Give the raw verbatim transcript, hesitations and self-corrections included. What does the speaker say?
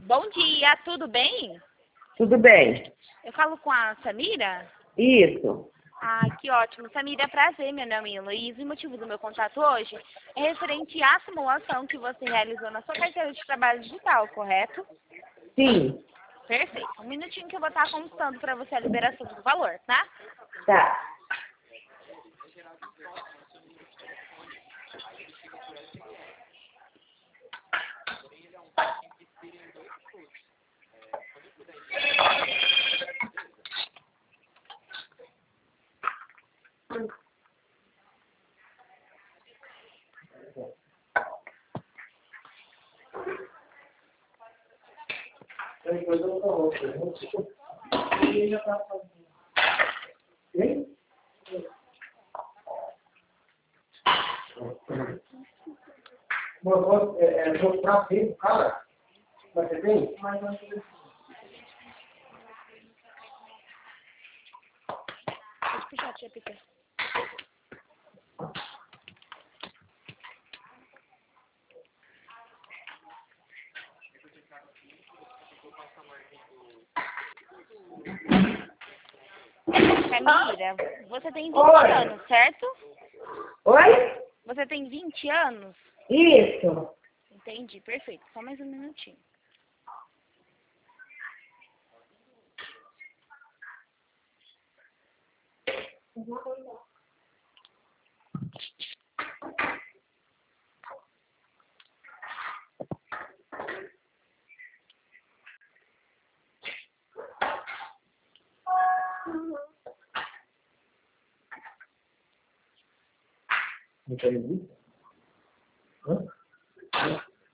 Bom dia, tudo bem? Tudo bem. Eu falo com a Samira? Isso. Ah, que ótimo. Samira, é prazer, meu nome é Heloísa e o motivo do meu contato hoje é referente à simulação que você realizou na sua carteira de trabalho digital, correto? Sim. Perfeito. Um minutinho que eu vou estar consultando para você a liberação do valor, tá? Tá. É, é, jogo pra frente, cara. Você tem? Mas não tem. Pode puxar, tia Pica. Samira, você tem vinte Oi. anos, certo? Oi? Você tem vinte anos? Isso. Entendi, perfeito. Só mais um minutinho. Não tem isso? Hã?